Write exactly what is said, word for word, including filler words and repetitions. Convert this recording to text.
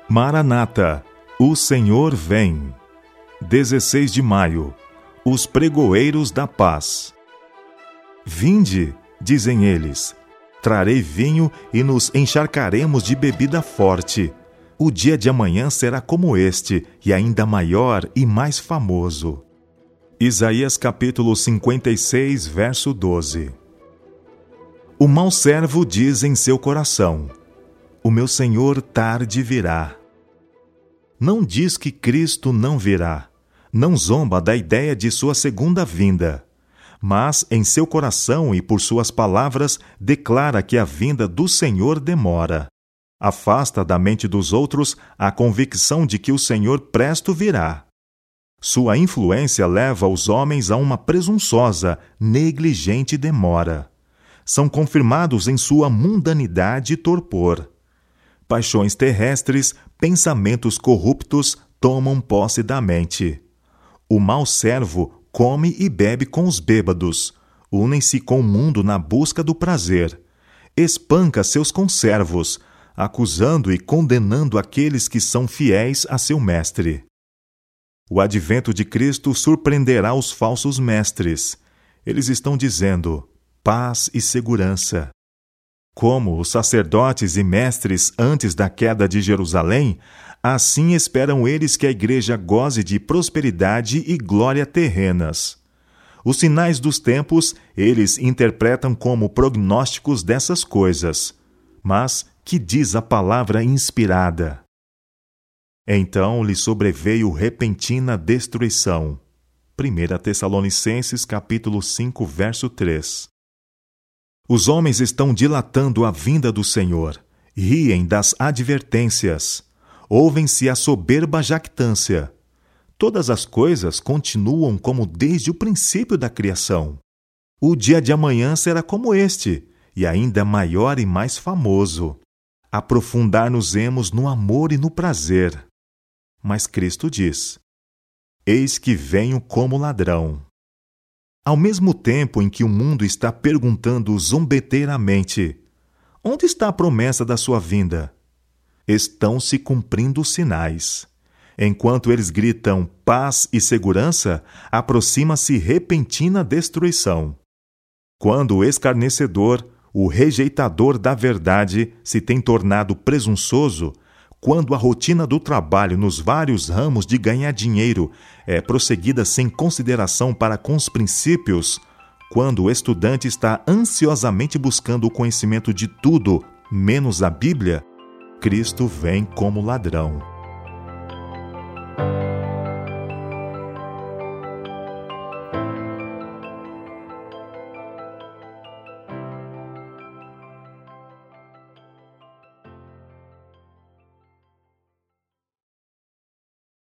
Maranata, o Senhor vem. dezesseis de maio, os pregoeiros da paz. Vinde, dizem eles, trarei vinho e nos encharcaremos de bebida forte. O dia de amanhã será como este, e ainda maior e mais famoso. Isaías capítulo cinquenta e seis, verso doze. O mau servo diz em seu coração: o meu Senhor tarde virá. Não diz que Cristo não virá, não zomba da ideia de sua segunda vinda, mas em seu coração e por suas palavras declara que a vinda do Senhor demora. Afasta da mente dos outros a convicção de que o Senhor presto virá. Sua influência leva os homens a uma presunçosa, negligente demora. São confirmados em sua mundanidade e torpor. Paixões terrestres, pensamentos corruptos tomam posse da mente. O mau servo come e bebe com os bêbados, unem-se com o mundo na busca do prazer, espanca seus conservos, acusando e condenando aqueles que são fiéis a seu mestre. O advento de Cristo surpreenderá os falsos mestres. Eles estão dizendo paz e segurança. Como os sacerdotes e mestres antes da queda de Jerusalém, assim esperam eles que a igreja goze de prosperidade e glória terrenas. Os sinais dos tempos eles interpretam como prognósticos dessas coisas. Mas que diz a palavra inspirada? Então lhe sobreveio repentina destruição. primeira Tessalonicenses capítulo cinco, verso três. Os homens estão dilatando a vinda do Senhor, riem das advertências, ouvem-se a soberba jactância. Todas as coisas continuam como desde o princípio da criação. O dia de amanhã será como este, e ainda maior e mais famoso. Aprofundar-nos-emos no amor e no prazer. Mas Cristo diz: eis que venho como ladrão. Ao mesmo tempo em que o mundo está perguntando zombeteiramente: onde está a promessa da sua vinda? Estão se cumprindo os sinais. Enquanto eles gritam paz e segurança, aproxima-se repentina destruição. Quando o escarnecedor, o rejeitador da verdade, se tem tornado presunçoso, quando a rotina do trabalho nos vários ramos de ganhar dinheiro é prosseguida sem consideração para com os princípios, quando o estudante está ansiosamente buscando o conhecimento de tudo, menos a Bíblia, Cristo vem como ladrão.